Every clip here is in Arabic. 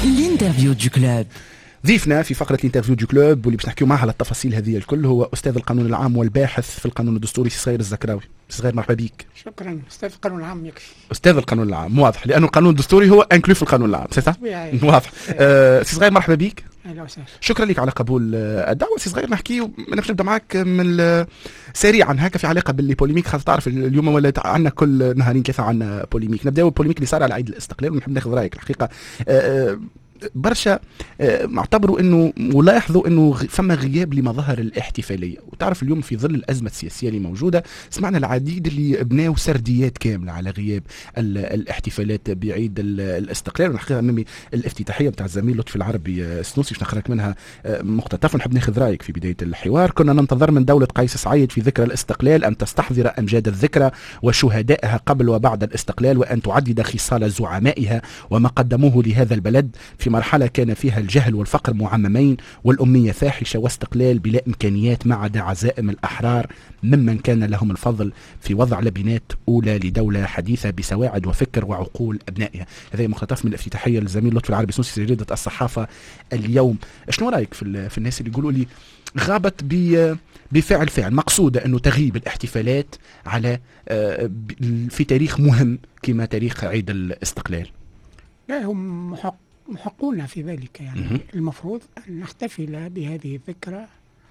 الانترفيو دو كلوب. ضيفنا في فقرة الانترفيو دو كلوب واللي باش نحكيو معها على التفاصيل هذه الكل هو أستاذ القانون العام والباحث في القانون الدستوري سي صغير الزكراوي. سي صغير مرحبا بك. شكرا. أستاذ القانون العام يكفي. أستاذ القانون العام واضح لأنه القانون الدستوري هو انكلو في القانون العام سي صح؟ واضح. سي صغير مرحبا بك. اهلا وسهلا. شكرا لك على قبول الدعوة. سي صغير نحكيو أنا باش نبدا معك من سريعا هكا في علاقة بالبوليميك، خاطر تعرف اليوم ولا عندنا كل نهارين ثلاثة عندنا بوليميك. نبداو البوليميك اللي صار على عيد الاستقلال ونحب ناخذ رأيك الحقيقة. برشا اعتبروا انه ولاحظوا انه فما غياب لمظاهر الاحتفاليه، وتعرف اليوم في ظل الازمه السياسيه اللي موجوده سمعنا العديد اللي بناوا سرديات كامله على غياب الاحتفالات بعيد الاستقلال. ونحكيها امامي الافتتاحيه بتاع الزميل لطفي العربي السنوسي باش نخرج منها مقتطف ونحب ناخذ رايك في بدايه الحوار. كنا ننتظر من دوله قيس سعيد في ذكرى الاستقلال ان تستحضر امجاد الذكرى وشهدائها قبل وبعد الاستقلال، وان تعدد خصال زعمائها وما قدموه لهذا البلد في مرحلة كان فيها الجهل والفقر معممين والأمية فاحشة واستقلال بلا إمكانيات ما عدا عزائم الأحرار ممن كان لهم الفضل في وضع لبنات أولى لدولة حديثة بسواعد وفكر وعقول أبنائها. هذا مقتطف من الافتتاحية للزميل لطفي العربي السنوسي في جريدة الصحافة اليوم. شنو رأيك في الناس اللي يقولوا لي غابت بفعل مقصودة أنه تغيب الاحتفالات على في تاريخ مهم كما تاريخ عيد الاستقلال؟ لا، هم محقون في ذلك. يعني المفروض أن نحتفل بهذه الذكرى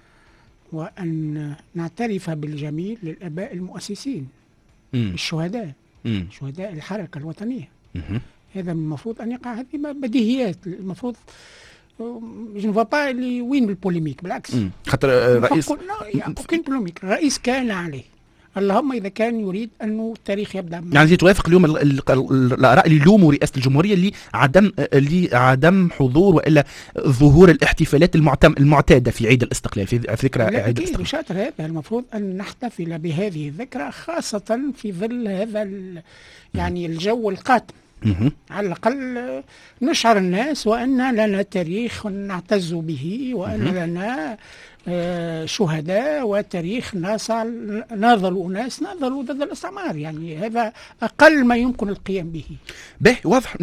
وأن نعترف بالجميل للآباء المؤسسين الشهداء شهداء الحركة الوطنية. هذا المفروض أن يقع. هذه بديهيات. المفروض je ne vois pas وين البوليميك. بالعكس خاطر رئيس كاين بوليميك. الرئيس كان عليه، اللهم إذا كان يريد أنه التاريخ يبدأ يعني توافق اليوم الآراء اللي يلوموا رئاسة الجمهورية اللي عدم حضور وإلا ظهور الاحتفالات المعتادة في عيد الاستقلال في ذكرى عيد الاستقلال؟ شاطر. هذا المفروض أن نحتفل بهذه الذكرى خاصة في ظل هذا يعني الجو القاتم. على الأقل نشعر الناس وأن لنا تاريخ نعتز به وأن لنا شهداء وتاريخ ناضلوا أناس ناضلوا ضد الاستعمار. يعني هذا أقل ما يمكن القيام به. به واضح.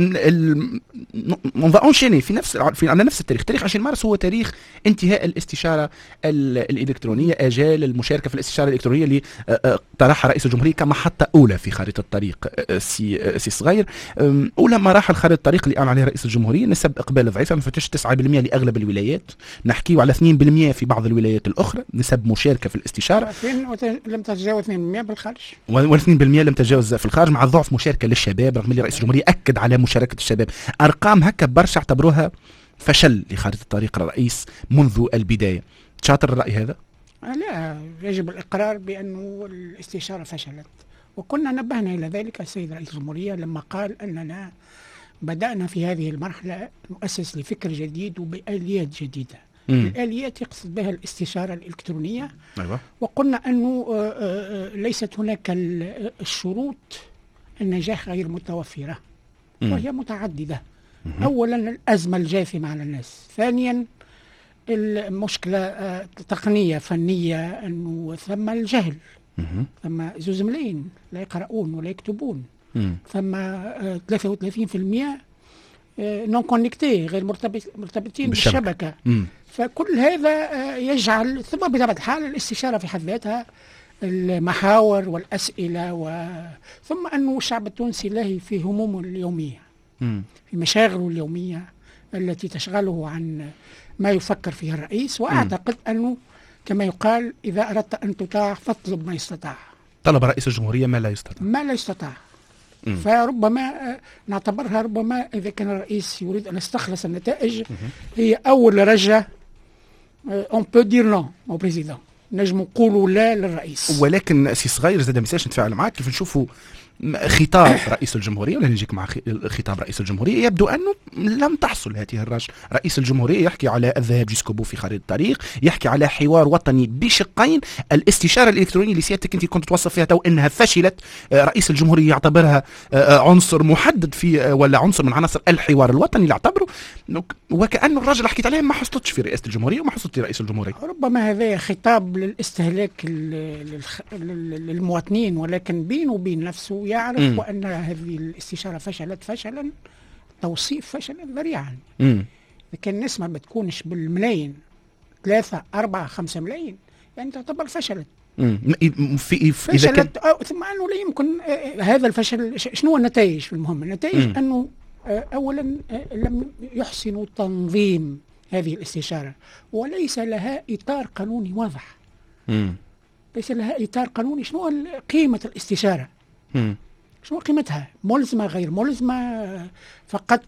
منذ على نفس التاريخ. تاريخ 20 مارس هو تاريخ انتهاء الاستشارة الإلكترونية، آجال المشاركة في الاستشارة الإلكترونية اللي طرحها رئيس الجمهورية كمحطة أولى في خارطة الطريق. سي صغير، أولى مراحل خارطة الطريق اللي أعلن عليها رئيس الجمهورية نسب إقبال ضعيفة، ما فتش 9% لأغلب الولايات، نحكيه على 2% في بعض الولايات الأخرى نسب مشاركة في الاستشارة لم تتجاوز 2% بالخارج، و2% لم تتجاوز في الخارج، مع ضعف مشاركة للشباب رغم اللي رئيس الجمهورية أكد على مشاركة الشباب. أرقام هكا برشا اعتبروها فشل لخارطة الطريق الرئيس منذ البداية. شاطر الرأي هذا؟ لا، يجب الإقرار بأنه الاستشارة فشلت، وكنا نبهنا إلى ذلك السيد رئيس الجمهورية لما قال أننا بدأنا في هذه المرحلة نؤسس لفكر جديد وبآليات جديدة. الآليات يقصد بها الاستشارة الإلكترونية. أيوة. وقلنا أنه ليست هناك الشروط النجاح غير متوفرة وهي متعددة. أولا الأزمة الجاثمة على الناس، ثانيا المشكلة تقنية فنية أنه ثم الجهل، ثم زوز ملايين لا يقرؤون ولا يكتبون، ثم 33% نون كونكتي غير مرتبطين بالشبكة. فكل هذا يجعل ثم بطبيعة الحال الاستشارة في حد ذاتها المحاور والأسئلة ثم أنه الشعب التونسي له في همومه اليومية، في مشاغله اليومية التي تشغله عن ما يفكر فيه الرئيس. وأعتقد أنه كما يقال إذا أردت أن تطاع فاطلب ما يستطاع. طلب رئيس الجمهورية ما لا يستطاع. فربما نعتبرها ربما إذا كان الرئيس يريد أن يستخلص النتائج هي أول رجة on peut dire non au président، نجم نقولوا لا للرئيس. ولكن سي صغير زاد مساج نتفاعل معك كيف نشوفوا خطاب رئيس الجمهورية، ولا نجيك مع خطاب رئيس الجمهورية، يبدو أنه لم تحصل هذه الرجل. رئيس الجمهورية يحكي على الذهاب جيسكوبو في خريطة الطريق، يحكي على حوار وطني بشقين. الاستشارة الإلكترونية اللي سيادتك أنت كنت توصف فيها تو إنها فشلت، رئيس الجمهورية يعتبرها عنصر محدد في ولا عنصر من عناصر الحوار الوطني اللي اعتبره، وكأنه الرجل حكيت عليه ما حصلتش في رئاسة الجمهورية وما حصلت في رئيس الجمهورية. ربما هذا خطاب للاستهلاك للمواطنين، ولكن بينه وبين نفسه يعرف وأن هذه الاستشارة فشلت فشلا توصيف فشل ذريعا. إذا كان النسبة ما بتكونش بالملايين 3 4 5 ملايين يعني تعتبر فشلت. فشلت ثم أنه لا يمكن هذا الفشل. شنو هو النتائج؟ في المهم النتائج أنه أولا لم يحسنوا تنظيم هذه الاستشارة وليس لها إطار قانوني واضح. ليس لها إطار قانوني. شنو قيمة الاستشارة؟ شنو قيمتها؟ ملزمة غير ملزمة؟ فقط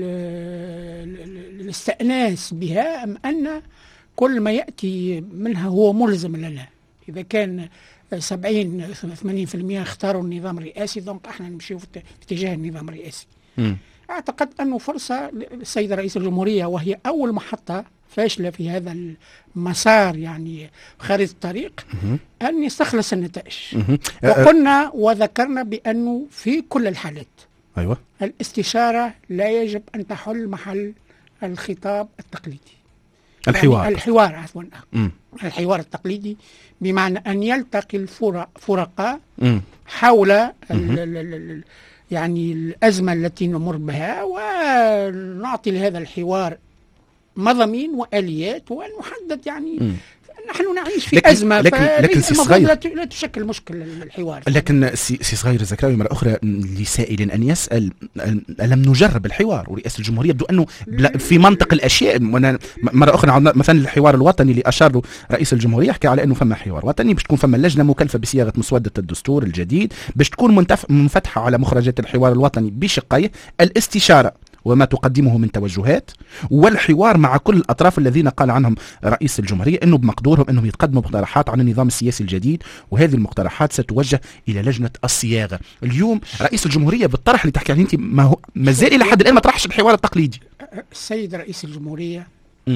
للاستئناس بها أم أن كل ما يأتي منها هو ملزم لنا؟ إذا كان 70-80% اختاروا النظام الرئاسي ضمن احنا نمشي في اتجاه النظام الرئاسي. أعتقد أنه فرصة للسيد رئيس الجمهورية وهي أول محطة فاشلة في هذا المسار يعني خارج الطريق أن يستخلص النتائج. وقلنا وذكرنا بأنه في كل الحالات أيوة الاستشارة لا يجب أن تحل محل الخطاب التقليدي. الحوار يعني الحوار عفوا الحوار التقليدي بمعنى أن يلتقي الفرقاء حول يعني الأزمة التي نمر بها ونعطي لهذا الحوار مضامين وآليات ونحدد يعني نحن نعيش في أزمة. لكن لا تشكل مشكلة الحوار. لكن سي صغير الزكراوي مرة أخرى لسائل أن يسأل ألم نجرب الحوار؟ ورئاسة الجمهورية يبدو أنه في منطق الأشياء. مرة أخرى مثلا الحوار الوطني اللي أشار له رئيس الجمهورية يحكي على أنه فما حوار وطني باش تكون فما لجنة مكلفة بصياغة مسودة الدستور الجديد باش تكون منفتحة على مخرجات الحوار الوطني بشقيه الاستشارة وما تقدمه من توجهات والحوار مع كل الأطراف الذين قال عنهم رئيس الجمهورية أنه بمقدورهم أنهم يتقدموا مقترحات عن النظام السياسي الجديد وهذه المقترحات ستوجه إلى لجنة الصياغة. اليوم رئيس الجمهورية بالطرح اللي تحكي عليه أنت ما زال إلى حد الآن ما طرحش الحوار التقليدي. السيد رئيس الجمهورية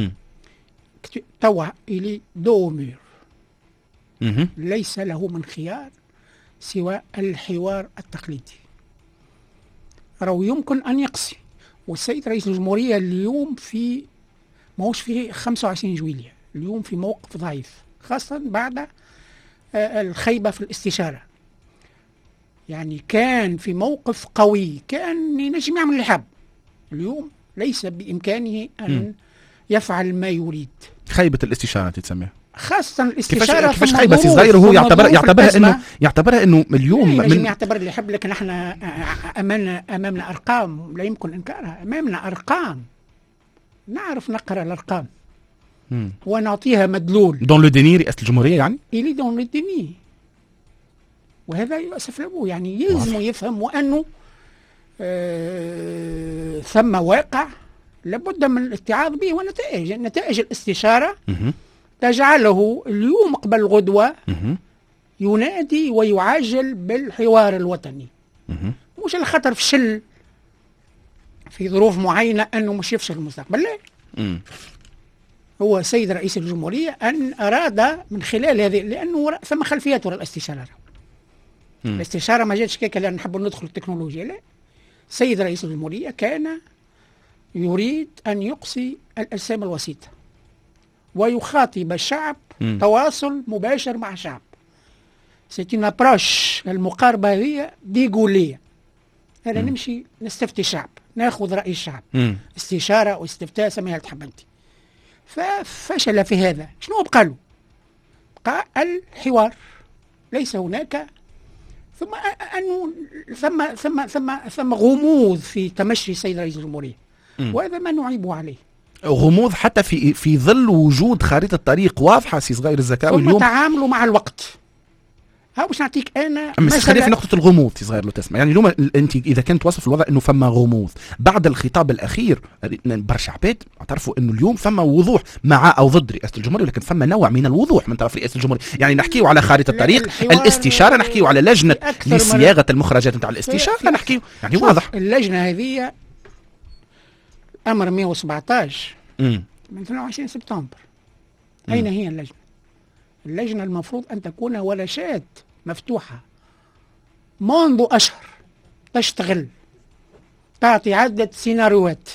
توا إلي دومير ليس له من خيار سوى الحوار التقليدي. أو يمكن أن يقصي. والسيد رئيس الجمهورية اليوم ماهوش في 25 جويلية، اليوم في موقف ضعيف خاصة بعد الخيبة في الاستشارة. يعني كان في موقف قوي كان ينجم يعمل اللي حاب. اليوم ليس بإمكانه أن يفعل ما يريد. خيبة الاستشارة تسميها خاصة الاستشارة. كيفاش خيبة سي صغير؟ هو يعتبرها انه اليوم من يعتبر اللي يحب. لكن احنا امامنا ارقام لا يمكن انكارها. امامنا ارقام نعرف نقرا الارقام ونعطيها مدلول. دون لو ديني رئاسة الجمهورية يعني إلي دون لو ديني. وهذا يؤسف له يعني يلزم يفهم وانه ثم واقع لابد من الاتعاظ به ونتائج. نتائج الاستشارة تجعله اليوم قبل غدوة ينادي ويعاجل بالحوار الوطني. مش الخطر فشل في ظروف معينة أنه مش يفشل المستقبل. لا، هو سيد رئيس الجمهورية أن أراد من خلال هذه لأنه ثم خلفيات وراء الاستشارة. الاستشارة ما جاتش كيكا لأن نحب ندخل التكنولوجيا. لا، سيد رئيس الجمهورية كان يريد أن يقصي الأجسام الوسيطة ويخاطب الشعب تواصل مباشر مع الشعب. سيتي ابروش المقاربة هي ديغولية. أنا نمشي نستفتي الشعب ناخذ رأي الشعب. استشارة واستفتاء سميها تحب أنت. ففشل في هذا. شنو بقى له؟ بقى الحوار. ليس هناك ثم أنه ثم غموض في تمشي السيد رئيس الجمهورية. وهذا ما نعيب عليه. غموض حتى في ظل وجود خريطة طريق واضحة سي صغير الزكاوي اليوم. تعاملوا مع الوقت. باش نعطيك انا خلينا في نقطة الغموض سي صغير لو تسمع. يعني اليوم انت اذا كنت توصف الوضع انه فما غموض بعد الخطاب الاخير برشا عباد اعترفوا انه اليوم فما وضوح مع او ضد رئاسة الجمهورية، ولكن فما نوع من الوضوح من طرف رئاسة الجمهورية. يعني نحكيو على خارطة الطريق الاستشارة، نحكيو على لجنة لصياغة المخرجات نتاع الاستشارة، نحكيو يعني واضح. اللجنة هذه امر 117 من 22 سبتمبر. اين هي اللجنة؟ اللجنة المفروض أن تكون ورشات مفتوحة منذ أشهر تشتغل، تعطي عدة سيناريوهات.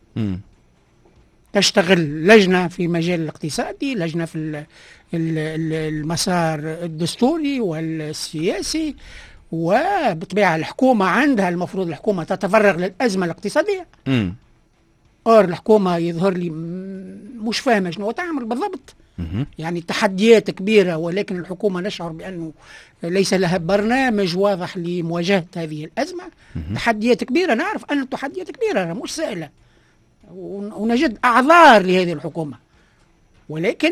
تشتغل لجنة في مجال الاقتصادي، لجنة في المسار الدستوري والسياسي، وبطبيعة الحكومة عندها المفروض الحكومة تتفرغ للأزمة الاقتصادية. الحكومة يظهر لي مش فاهمة شنو تعمل بالضبط. يعني تحديات كبيرة، ولكن الحكومة نشعر بأنه ليس لها برنامج واضح لمواجهة هذه الأزمة. تحديات كبيرة، نعرف أن التحديات كبيرة مش سهلة، ونجد أعذار لهذه الحكومة، ولكن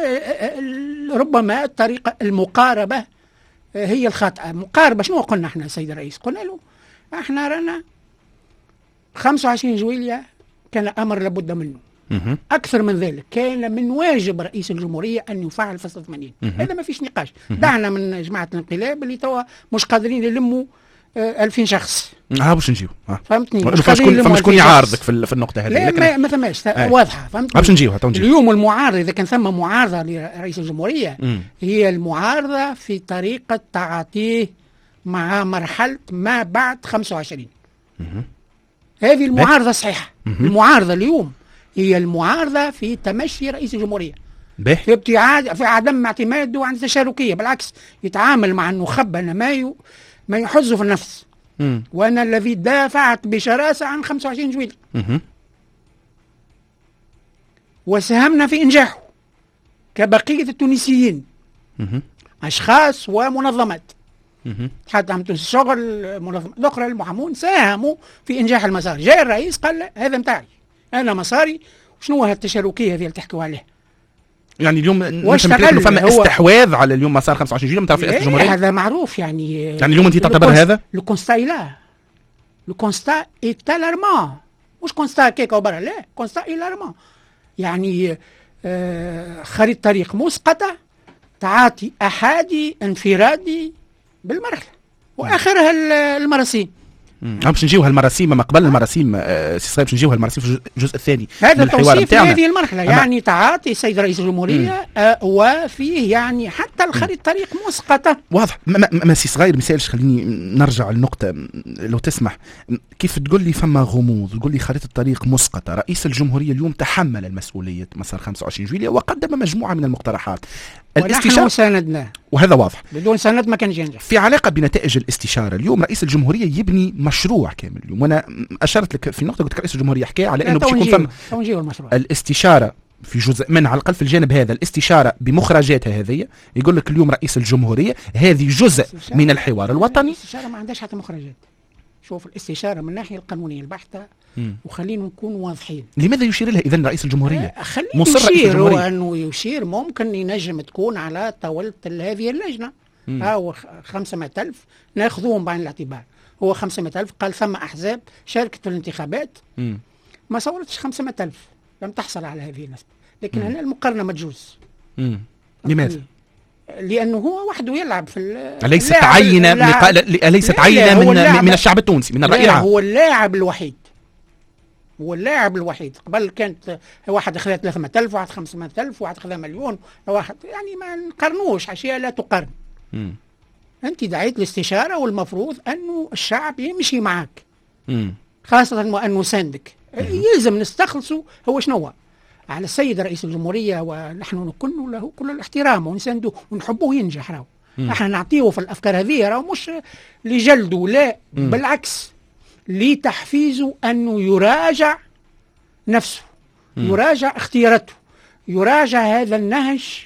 ربما الطريقة المقاربة هي الخاطئة. مقاربة شنو قلنا احنا السيد الرئيس؟ قلنا له احنا رانا 25 جويلية كان أمر لابد منه. أكثر من ذلك كان من واجب رئيس الجمهورية أن يفعل فصل 80. هذا ما فيش نقاش. دعنا من جماعة الانقلاب اللي توا مش قادرين يلموا 2000 شخص. باش نجيو فهمتني؟ فما شكون يعارضك في النقطة هذه؟ لا ما ثماش واضحة. فهمتني؟ باش نجيو اليوم المعارضة، إذا كان ثم معارضة لرئيس الجمهورية، هي المعارضة في طريقة تعاطيه مع مرحلة ما بعد 25. هذه المعارضة صحيحة. المعارضة اليوم هي المعارضة في تمشي رئيس الجمهورية، في ابتعاد، في عدم اعتماده عن التشاركية. بالعكس يتعامل مع النخبة ما يحزه في النفس. وأنا الذي دافعت بشراسة عن 25 جويلية وساهمنا في إنجاحه كبقية التونسيين، أشخاص ومنظمات، حتى عم الشغل منظمات أخرى المحامون ساهموا في إنجاح المسار. جاء الرئيس قال لا، هذا متاعي أنا مساري. وشنو هالتشاركية هذه اللي تحكوا عليها؟ يعني اليوم نحكي فما استحواذ على اليوم مسار 25 جويلية من طرف رئاسة الجمهورية. هذا معروف. يعني اليوم أنت تعتبر هذا؟ لو كونستا إتالارمان، مش كونستا كيكا وبرا، لا، كونستا إتالارمان. يعني خريطة طريق مسقطة، تعاطي أحادي انفرادي بالمرحلة، وآخرها المراسيم. باش نجيو هالمراسيم ما قبل المراسيم باش نجيو هالمراسيم في الجزء الثاني هذا توصيف هذه المرحله. يعني تعاطي السيد رئيس الجمهوريه وفيه يعني حتى الخريطه طريق مسقطه واضح. ما سي صغير مثالش. خليني نرجع للنقطه لو تسمح. كيف تقول لي فما غموض، تقول لي خريطه الطريق مسقطه. رئيس الجمهوريه اليوم تحمل المسؤوليه مسار 25 جويلية وقدم مجموعه من المقترحات. ونحن ساندناه، وهذا واضح. بدون سند ما كانش ينجح. في علاقه بنتائج الاستشاره اليوم رئيس الجمهوريه يبني مشروع كامل اليوم، وانا اشرت لك في نقطه قلت لك رئيس الجمهوريه حكى على انه باش يكون المشروع الاستشاره في جزء منها على الاقل في الجانب هذا، الاستشاره بمخرجاتها هذه. يقول لك اليوم رئيس الجمهوريه هذه جزء من الحوار الوطني. الاستشاره ما عندهاش حتى مخرجات. شوف الاستشاره من الناحيه القانونيه البحته، وخلينا نكون واضحين. لماذا يشير لها اذا رئيس الجمهوريه؟ مصر يشير، وانه يشير ممكن ينجم تكون على طاوله هذه اللجنه. هو 500,000 ناخذوهم بعين الاعتبار. هو 500,000 قال ثم احزاب شاركت في الانتخابات ما صورتش 500,000، لم تحصل على هذه النسبه. لكن هنا المقارنه مجوز. لماذا؟ لانه هو وحده يلعب في ليست عينه ليست عينه من الشعب التونسي، من الراي العام. هو اللاعب الوحيد. قبل كانت واحد اخذ 300,000، واحد 500,000، واحد اخذ مليون، واحد يعني ما نقارنوش، اشياء لا تقارن. انت دعيت الاستشاره والمفروض انه الشعب يمشي معك، خاصه وانه ساندك. يلزم نستخلصه هو شنو على السيد رئيس الجمهوريه، ونحن نكن له كل الاحترام ونساندوه ونحبوه ينجح. راهو احنا نعطيه في الافكار هذه، راهو مش لجلده، لا، بالعكس لتحفيزه انه يراجع نفسه، يراجع اختياراته، يراجع هذا النهج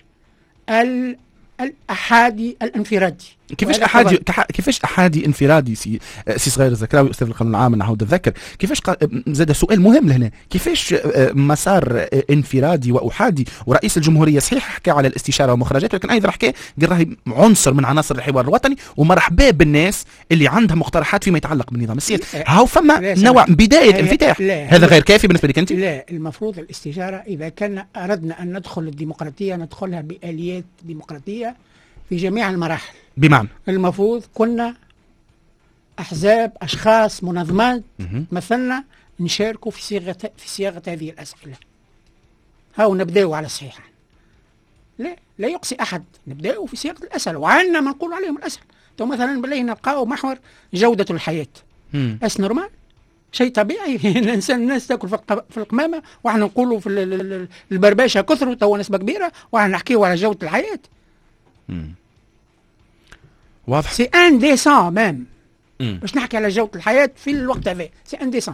الأحادي الانفرادي. كيفاش أحادي انفرادي سي صغير الزكراوي أستاذ القانون العام نعاود أتذكر. كيفاش زاد سؤال مهم لهنا، كيفاش مسار انفرادي وأحادي؟ ورئيس الجمهورية صحيح حكى على الاستشارة ومخرجات، لكن أيضا حكى قال راهي عنصر من عناصر الحوار الوطني ومرحبا بالناس اللي عندها مقترحات فيما يتعلق بالنظام السياسي. هاو فما نوع بداية انفتاح. هذا غير كافي بالنسبة لك أنت؟ لا، المفروض الاستشارة إذا كان أردنا أن ندخل الديمقراطية ندخلها بآليات ديمقراطية في جميع المراحل. بمعنى المفروض كنا أحزاب، أشخاص، منظمات مثلنا نشاركوا في صياغة هذه الأسئلة. هاو نبدأوا على الصحيح، لا يقصي أحد، نبدأوا في صياغة الأسئلة وعنا ما نقول عليهم الأسئلة. تو مثلا بالله نلقاو محور جودة الحياة، أس نورمال، شيء طبيعي. الناس تاكل في القمامة وإحنا نقولوا في البرباشة كثروا تو نسبة كبيرة وإحنا نحكيوا على جودة الحياة. واضح. سي انديسون مام باش نحكي على جودة الحياة في الوقت هذا، سي انديسون.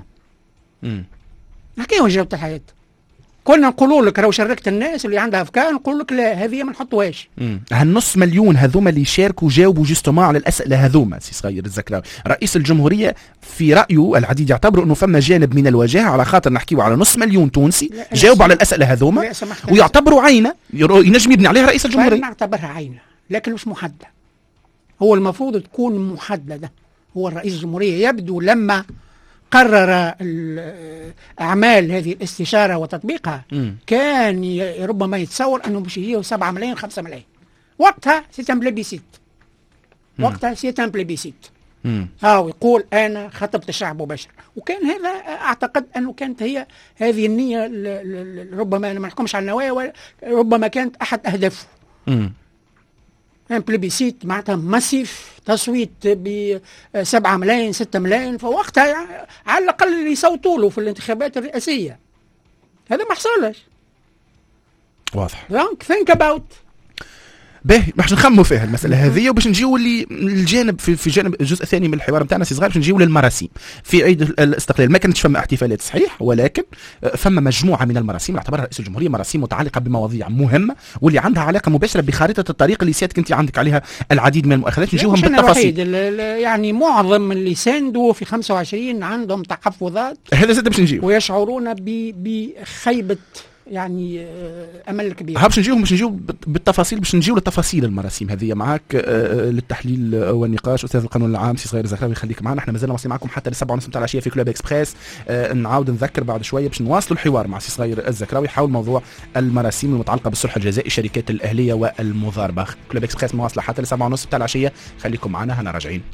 نحكيو جودة الحياة، كنا نقولوا لك راهو شاركت الناس اللي عندها افكار، نقول لك لا هذه ما نحطوهاش. هالنص مليون هذوما اللي شاركوا جاوبوا جوستومون على الاسئله هذوما. سي صغير الزكراوي رئيس الجمهوريه في رايه العديد يعتبروا انه فما جانب من الوجاهه، على خاطر نحكيو على نص مليون تونسي جاوبوا على الاسئله هذوما ويعتبروا عينه ينجم يبني عليها رئيس الجمهوريه. نعتبرها عينه لكن مش محدده، هو المفروض تكون محدده. هو الرئيس الجمهوريه يبدو لما قرر أعمال هذه الاستشارة وتطبيقها كان ربما يتصور أنه مش يجيه 7 ملايين 5 ملايين. وقتها سيتم بليبيسيت، وقتها سيتم بليبيسيت. يقول أنا خطبت الشعب مباشر، وكان هذا أعتقد أنه كانت هي هذه النية. ربما ما نحكمش على النوايا، ربما كانت أحد أهدافه. بليبيسيت معناتها ماسيف، تصويت ب7 ملايين 6 ملايين، فوقتها على الأقل يصوتوا له في الانتخابات الرئاسية. هذا ما حصلش. واضح. دونك ثينك اباوت. باهي باش نخموا فيها المساله هذه، وباش نجيو الجانب في جانب الجزء الثاني من الحوار نتاعنا سي صغير، باش نجيو للمراسيم. في عيد الاستقلال ما كانتش فما احتفالات صحيح، ولكن فما مجموعه من المراسيم اعتبرها رئيس الجمهوريه مراسيم متعلقه بمواضيع مهمه واللي عندها علاقه مباشره بخارطه الطريق اللي سيادتك انت عندك عليها العديد من المؤخرات. نجيوهم بالتفاصيل. يعني معظم اللي ساندوا في 25 عندهم تحفظات، هذا زاد باش نجيو، ويشعرون بخيبه يعني امل كبير. باش نجيو بالتفاصيل، باش نجيو للتفاصيل المراسيم هذه معاك للتحليل والنقاش. استاذ القانون العام سي صغير الزكراوي خليك معنا، احنا مازلنا واصلين معكم حتى ل7:30 نتاع العشيه في كلوب اكسبريس. نعاود نذكر بعد شويه باش نواصلوا الحوار مع سي صغير الزكراوي حول موضوع المراسيم المتعلقه بالصلح الجزائي، الشركات الاهليه والمضاربه. كلوب اكسبريس مواصله حتى ل7:30 نتاع العشيه، خليكم معنا هنا راجعين.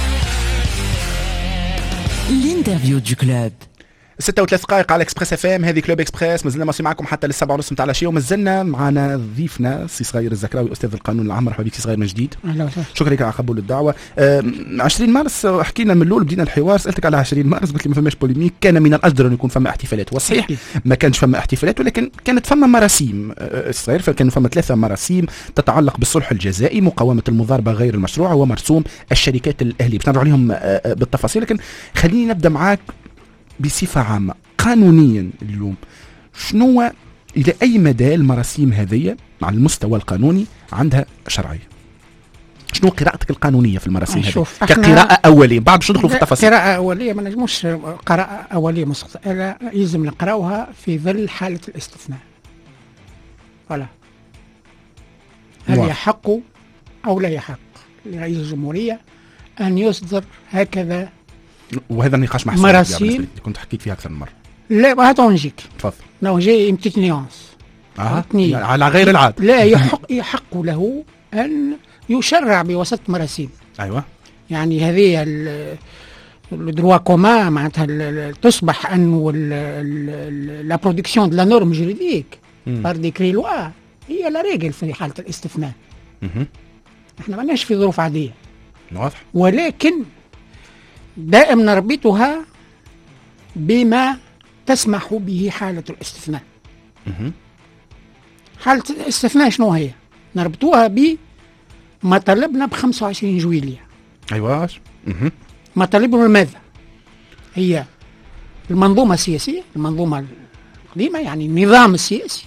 الانترفيو دو كلوب 6:03 دقائق على اكسبريس اف ام. هذه كلوب اكسبريس، مازلنا ماشي معكم حتى ل7:30 نتاع العشيه، ومازلنا معنا ضيفنا سي صغير الزكراوي استاذ القانون العام. مرحبا بك سي صغير من جديد. اهلا وسهلا. شكرا لك على قبول الدعوه. 20 مارس حكينا من الاول، بدينا الحوار سالتك على 20 مارس قلت لي ما فماش بوليميك، كان من الأجدر أن يكون فما احتفالات، وصحيح ما كانش فما احتفالات ولكن كانت فما مراسيم صغير. فكانوا فما 3 مراسيم تتعلق بالصلح الجزائي، مقاومه المضاربه غير المشروعه، ومرسوم الشركات الاهليه. باش نرجع عليهم بالتفاصيل، لكن خليني نبدا معاك بصفه عامه قانونيا. اليوم شنو الى اي مدى المراسيم هذه على المستوى القانوني عندها شرعيه؟ شنو قراءتك القانونيه في المراسيم هذه كقراءه اوليه؟ بعد باش ندخلوا في التفاصيل. قراءه اوليه ما نجموش قراءه اوليه مستقله، يلزم نقراوها في ظل حاله الاستثناء. ولا هل يحق او لا يحق لرئيس الجمهوريه ان يصدر هكذا؟ وهذا النقاش مع مراسيم كنت حكيت فيها اكثر من مره. لا هاتو نجيك. تفضل. لو جاي بتيت نيونس يعني على غير العاده. لا يحق له ان يشرع بوسط مراسيم. ايوه. يعني هذه الدروا كومان معناتها تصبح انه لا برودكسيون دو لا نورم جوريديك بار ديكري لوا هي لا ريغل في حاله الاستثناء. احنا ماناش في ظروف عاديه. واضح. ولكن دائما نربطها بما تسمح به حالة الاستثناء. حالة الاستثناء شنو هي؟ نربطوها بمطالبنا ب25 جويلية. أيوة. مطالبنا ماذا؟ هي المنظومة السياسية، المنظومة القديمة يعني النظام السياسي،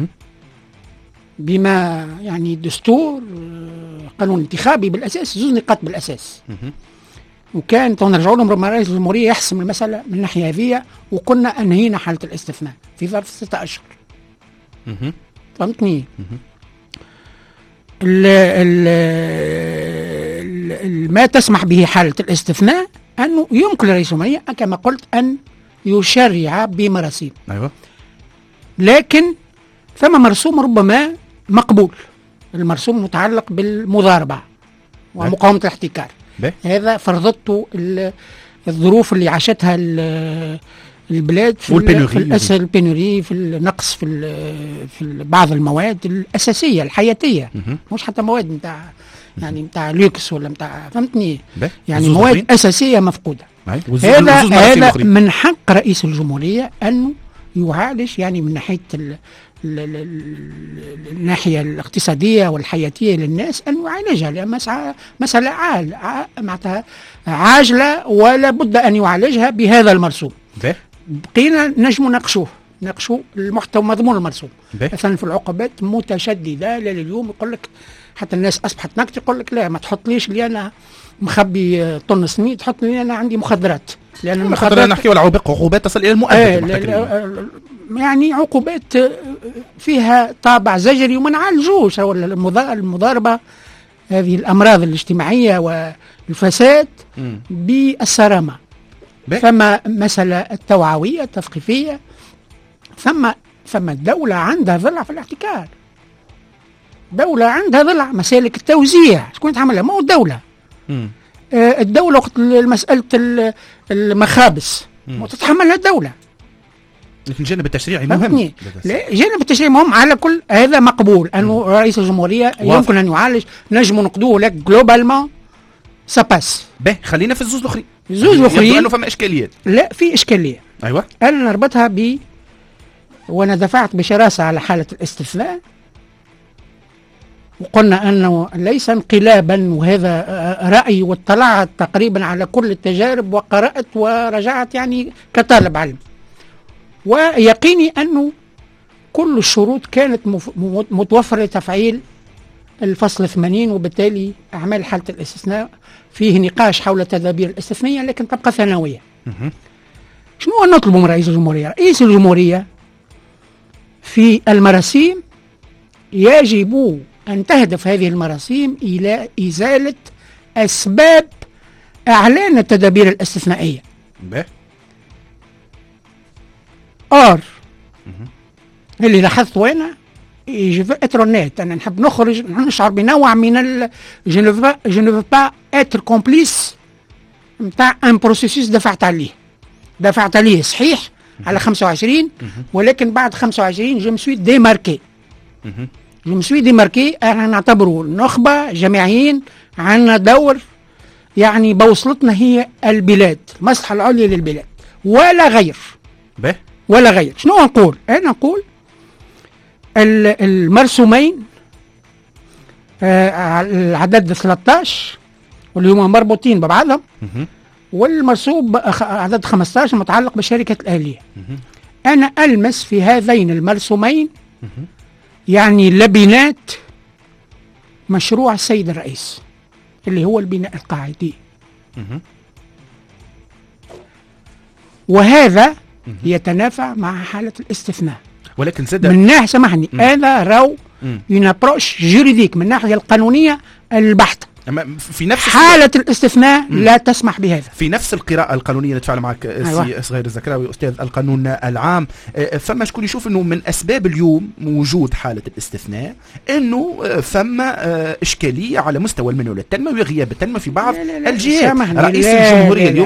بما يعني الدستور، قانون انتخابي بالأساس، زوج نقاط بالأساس. وكان نرجعوا لهم رئيس الجمهورية يحسم المسألة من الناحية هذه، وكنا أنهينا حالة الاستثناء في ظرف 6 أشهر. فهمتني؟ ما تسمح به حالة الاستثناء أنه يمكن لرئيس الجمهورية كما قلت أن يشرع بمراسيم. أيوة. لكن ثم مرسوم ربما مقبول، المرسوم متعلق بالمضاربة ومقاومة الاحتكار. هذا فرضته الظروف اللي عاشتها البلاد في البينوري، في النقص في بعض المواد الأساسية الحياتية، مش حتى مواد نتاع يعني نتاع لوكس ولا نتاع، فهمتني؟ يعني مواد أساسية مفقودة. هذا من حق رئيس الجمهورية أنه يعالج يعني من ناحية الناحية الاقتصادية والحياتية للناس أن يعالجها، لأن مسألة معناتها عاجلة ولا بد أن يعالجها بهذا المرسوم. بقينا نجم نقشوا المحتوى مضمون المرسوم. مثلا في العقوبات متشددة لليوم، يقول لك حتى الناس أصبحت نكت، يقول لك لا ما تحطليش لي أنا مخبي طن سميد، تحط لي أنا عندي مخدرات، لأن المخدرات نحكي على عقوبات تصل إلى المؤبد. يعني عقوبات فيها طابع زجري وما نعالجوش المضاربة هذه الأمراض الاجتماعية والفساد بالصرامة. ثم مسألة التوعوية التثقيفية، ثم الدولة عندها ضلع في الاحتكار، دولة عندها ضلع مسالك التوزيع، شكون تعملها؟ ما هو الدولة. الدولة وقت مسألة المخابز تتحملها الدولة، لكن الجانب التشريعي مهم. لا، الجانب التشريعي مهم على كل، هذا مقبول أنه رئيس الجمهورية يمكن أن يعالج، نجم نقدوه لك جلوبالمون ساباس. خلينا في الزوز الأخرين. يبدو أنه فما إشكاليات. لا، في إشكالية. أيوة. أنا نربطها وأنا دفعت بشراسة على حالة الاستثناء، وقلنا أنه ليس انقلابا، وهذا رأي، واطلعت تقريبا على كل التجارب وقرأت ورجعت يعني كطالب علم، ويقيني أنه كل الشروط كانت متوفرة لتفعيل الفصل 80، وبالتالي أعمال حالة الاستثناء فيه نقاش حول التدابير الاستثنائية لكن تبقى ثانوية. شنو نطلب من رئيس الجمهورية؟ رئيس الجمهورية في المراسيم يجب أن تهدف هذه المراسيم إلى إزالة أسباب إعلان التدابير الاستثنائية. اللي لاحظته أنا جو اترونيت، أنا نحب نشعر بنوع من je ne veux pas être complice نتاع ان بروسيسوس دفعت عليه صحيح على 25، ولكن بعد 25 جو مسوي ديماركي. احنا نعتبره نخبة جماعيين، عندنا دور يعني بوصلتنا هي البلاد، المصلحة العليا للبلاد ولا غير. شنو نقول؟ أنا نقول المرسومين العدد 13 واللي هم مربوطين ببعضهم، والمرسوم عدد 15 متعلق بالشركة الأهلية. أنا ألمس في هذين المرسومين يعني لبنات مشروع السيد الرئيس اللي هو البناء القاعدي، وهذا يتنافى مع حالة الاستثناء. ولكن من ناحية سامحني، هذا راو ينابروش جوريديك من الناحية القانونية البحتة. في نفس حالة الاستثناء لا تسمح بهذا. في نفس القراءة القانونية نتفاعل معك سي صغير الزكراوي أستاذ القانون العام، فما شكون يشوف أنه من أسباب اليوم وجود حالة الاستثناء أنه ثم إشكالية على مستوى المنوال التنموي وغياب التنمية في بعض الجهات. رئيس الجمهورية اليوم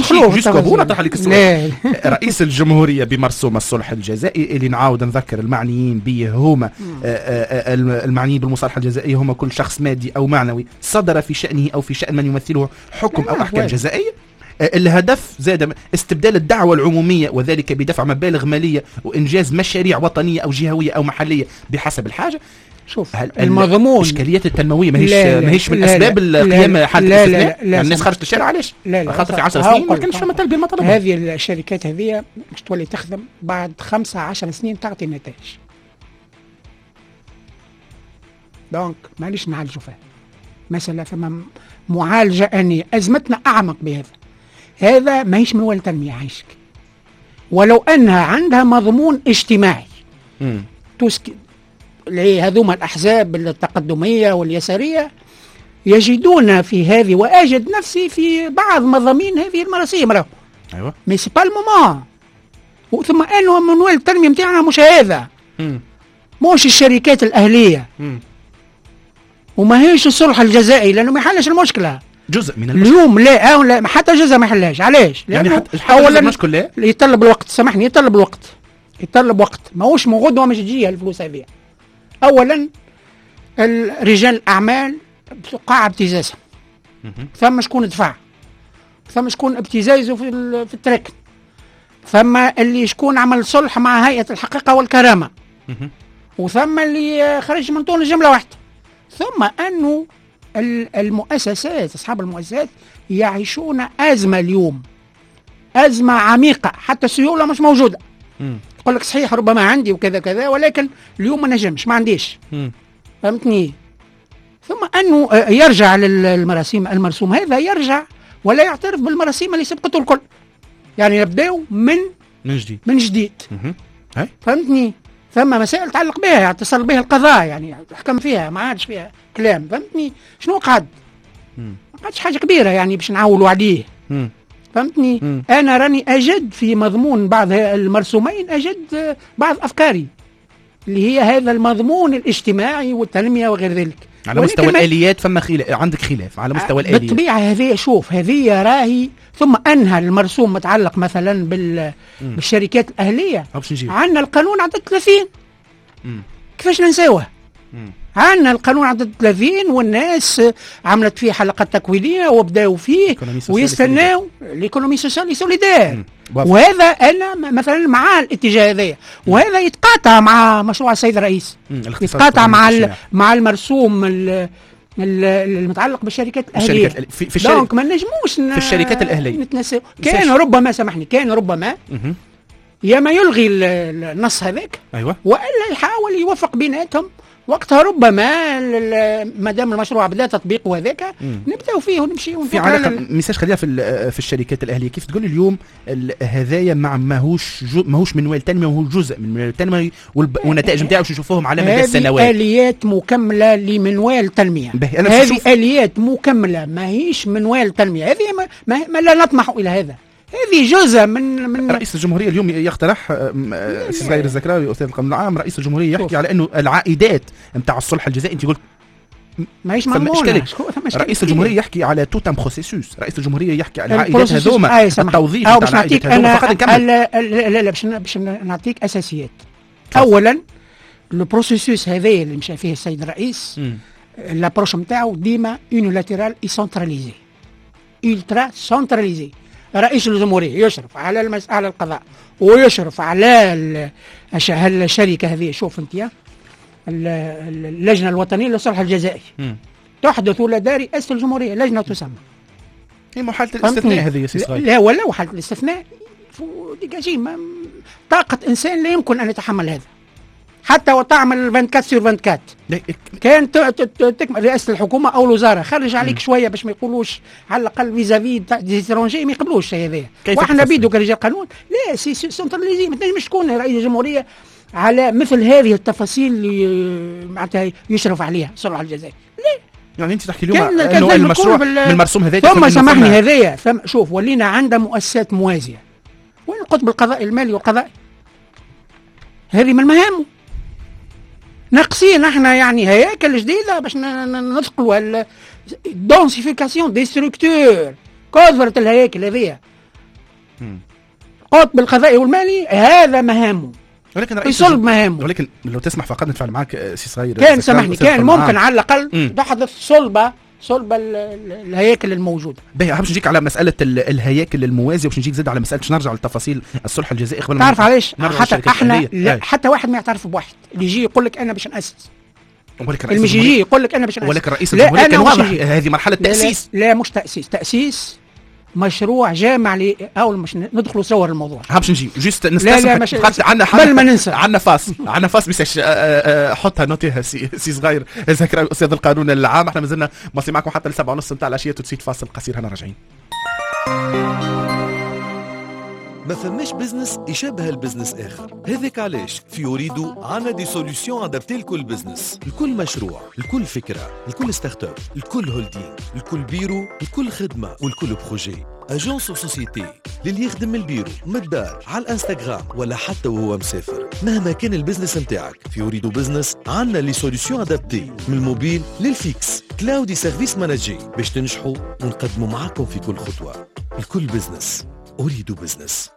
رئيس الجمهورية بمرسوم الصلح الجزائي اللي نعاود نذكر المعنيين به هما المعنيين بالمصالحة الجزائية هما كل شخص مادي أو معنوي صدر في شأنه أو في شأن من يمثله حكم أو أحكام جزائية. الهدف زاد استبدال الدعوة العمومية وذلك بدفع مبالغ مالية وإنجاز مشاريع وطنية أو جهوية أو محلية بحسب الحاجة. شوف المضمون الإشكاليات التنموية ماهيش من أسباب القيام حالة الاستثناء. يعني الناس خرجت الشارع علاش؟ خاطر في 10 سنين ما كانش فما تلبية المطالب. هذه الشركات هذه مش تولي تخدم بعد 15 سنين تعطي نتائج. دونك معليش نعالجوا فيها مسألة، ثم معالجة أنية. أزمتنا أعمق بهذا، هذا ماهيش من ولا تنمية عايشك، ولو أنها عندها مضمون اجتماعي. هذوما الأحزاب التقدمية واليسارية يجدون في هذه، وأجد نفسي في بعض مضامين هذه المراسيم. أيوة. مي سي با المومون. ثم أنه منوال التنمية متاعنا مش هذا، مش الشركات الأهلية، وما هيش الصلح الجزائي، لأنه ما يحلش المشكلة. جزء من المشكلة اليوم لا حتى جزء ما يحلهاش. علاش؟ يعني أولا المشكلة يطلب الوقت، سامحني، يطلب وقت، ماهوش من غدوة مش تجي الفلوس هذه. أولا رجال الأعمال قاع ابتزازها، ثم شكون دفع، ثم شكون ابتزازه في التركن، ثم اللي شكون عمل صلح مع هيئة الحقيقة والكرامة وثم اللي خرج من تونس جملة واحدة. ثم أنه المؤسسات أصحاب المؤسسات يعيشون أزمة اليوم، أزمة عميقة، حتى السيولة مش موجودة. يقول لك صحيح ربما عندي وكذا كذا، ولكن اليوم ما نجمش، ما عنديش. فهمتني؟ ثم أنه يرجع المرسوم هذا يرجع ولا يعترف بالمراسيم اللي سبقته الكل. يعني نبداو من جديد. فهمتني؟ ثم مسائل تعلق بها يتصل بها القضاء، يعني حكم فيها، ما عادش فيها كلام. فهمتني؟ شنو قعد؟ ما قعدش حاجة كبيرة يعني باش نعولوا عليه. فهمتني؟ أنا راني أجد في مضمون بعض المرسومين أجد بعض أفكاري اللي هي هذا المضمون الاجتماعي والتنمية وغير ذلك. على مستوى الآليات فما عندك خلاف على مستوى الآليات بالطبيعة. هذه شوف، هذه راهي. ثم أنها المرسوم متعلق مثلا بالشركات الأهلية. عندنا القانون عدد 30. كيفاش ننساوه؟ عندنا القانون عدد 30 والناس عملت فيه حلقات تكوينية وبداوا فيه ويستناو ليكونومي سوسيالي سوليدار. وهذا أنا مثلا مع الاتجاه هذا، وهذا يتقاطع مع مشروع السيد الرئيس، يتقاطع مع المرسوم المتعلق بالشركات الأهلية. دونك ما نجموش في الشركات الأهلية نتنسى. كان ربما سامحني، كان ربما يا ما يلغي النص هذاك، أيوة، وإلا يحاول يوفق بيناتهم. وقتها ربما ما دام المشروع بدا تطبيقه هذاك نبداو فيه ونمشيو في علاقه ميساج. خليها في الشركات الاهليه. كيف تقول اليوم هذايا ماهوش منوال تنميه، وهو جزء من منوال التنميه والنتائج نتاعو باش نشوفوهم على مدى السنوات. هذه اليات مكمله لمنوال تنميه. هذه اليات مكمله، ماهيش منوال تنميه. هذه ما لا نطمح الى هذا. هذه جزء من رئيس الجمهورية اليوم يقترح صغير الزكراوي أستاذ القانون العام. رئيس الجمهورية يحكي على أنه العائدات نتاع الصلح الجزائي. أنت قلت ماهيش مضمونة. رئيس الجمهورية يحكي على توتم بروسيسوس. رئيس الجمهورية يحكي على العائدات هذوما، التوظيف باش نعطيك أنا لا باش نعطيك أساسيات. أولا البروسيسوس هذا اللي مشى فيه السيد الرئيس، لابروش نتاعو ديما يونيلاتيرال اي سنتراليزي، الترا سنتراليزي. رئيس الجمهورية يشرف على على القضاء ويشرف على الشركة هذه. شوف انت اللجنة الوطنية للصلح الجزائي تحدث لدى رئاسة الجمهورية، لجنة تسمى. هي محالة الاستثناء هذه يا سي صغير. لا ولا محالة الاستثناء ديجاجي. طاقة إنسان لا يمكن أن يتحمل هذا، حتى وتعمل 24/24. كان تكمل رئاسة الحكومة أو الوزارة خرج عليك شوية باش ما يقولوش على الأقل فيزافي تاع ديزيرونجي ما يقبلوش الشيء هذا. وإحنا بيدو كرجال قانون لا سنتراليزي. ما تنجمش تكون رئيس الجمهورية على مثل هذه التفاصيل اللي معناتها يشرف عليها صلح الجزائر. لا يعني أنت تحكي اليوم إنه المشروع من المرسوم هذا. ثم سامحني هذايا شوف ولينا عندنا مؤسسات موازية. وين القطب القضائي المالي والقضائي؟ هذه من مهامه. ناقصين احنا يعني هياكل جديده باش ندخلوا دونسيفيكاسيون دي ستركتور. كثرة الهياكل هذه قطب القضائي والمالي هذا مهامه، ولكن يصلب مهامه. ولكن لو تسمح فقط نتفاعل معك سي صغير. كان سامحني كان ممكن على الاقل تحدث صلب الهياكل الموجوده. باهي باش نجيك على مساله الهياكل الموازيه، وباش نجيك زاد على مساله نرجع لتفاصيل الصلح الجزائي. قبل تعرف علاش حتى احنا حتى واحد ما يعترف بواحد اللي يجي يقول لك انا باش ناسس، المجيجي يقول لك انا باش ناسس. ولكن رئيس الجمهوريه كان واضح هذه مرحله تاسيس. لا مش تاسيس مشروع جامع اول مش ندخلوا صور الموضوع. باش نجي جوست نستنسخ عندنا قبل ما ننسى عندنا فاس مش حطها نوتيها سي صغير زكراوي استاذ القانون العام. احنا مازلنا مواصلين معكم حتى 7:30 نتاع العشيه. تسيت فاصل قصير هنا راجعين. ما فماش بزنس يشبه البزنس اخر. هذاك علاش في يريدو عنا دي سوليوشن ادابتي لكل بزنس، لكل مشروع، لكل فكره، لكل ستارت اب، لكل هولدينغ، لكل بيرو، لكل خدمه ولكل بروجي. اجونس وسوسيتي للي يخدم من البيرو من الدار على الانستغرام ولا حتى وهو مسافر. مهما كان البزنس نتاعك في يريدو بزنس عنا لي سوليوشن ادابتي من الموبيل للفيكس. كلاودي سيرفيس ماناجي باش تنجحوا ونقدموا معاكم في كل خطوه. الكل بزنس أريد بزنس.